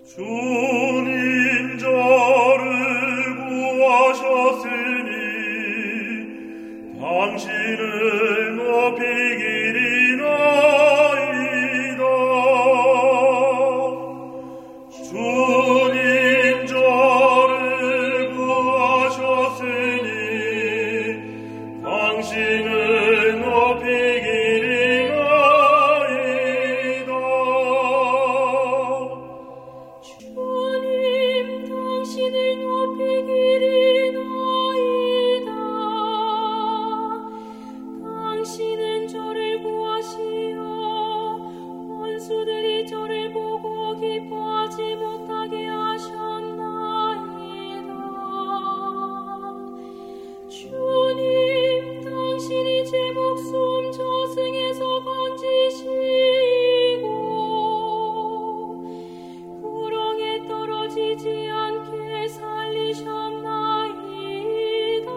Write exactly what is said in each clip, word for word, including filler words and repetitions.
주님 저를 구하셨으니 당신을 높이기리나이다. 주님 저를 구하셨으니 당신을 높이기리나이다. 주님 당신을 높이기리나이다. 당신은 저를 구하시어 원수들이 저를 보고 기뻐하지 못하게 하셨나이다. 주님 당신이 제 목숨 저승에서 건지시고 구렁에 떨어지지 않게 살리셨나이다.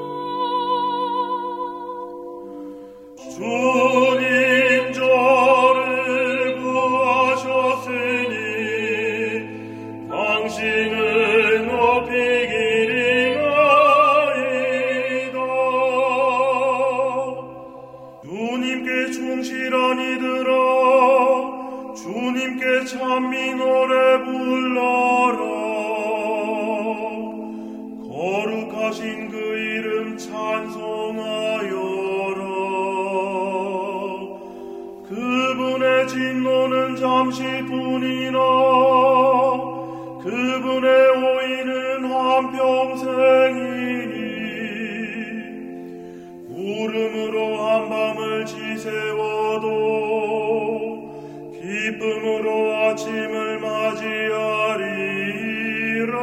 주님 저를 구하셨으니 당신을 높이기리나이다. 주님께 충실한 이들아, 주님께 찬미 노래 불러라. 거룩하신 그 이름 찬송하여라. 그분의 진노는 잠시뿐이나 그분의 오인은 한평생이니 울음으로 한밤을 지새워도 기쁨으로 아침을 맞이하리라.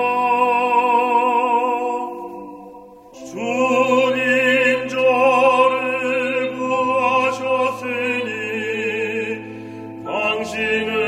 주님 저를 구하셨으니 당신은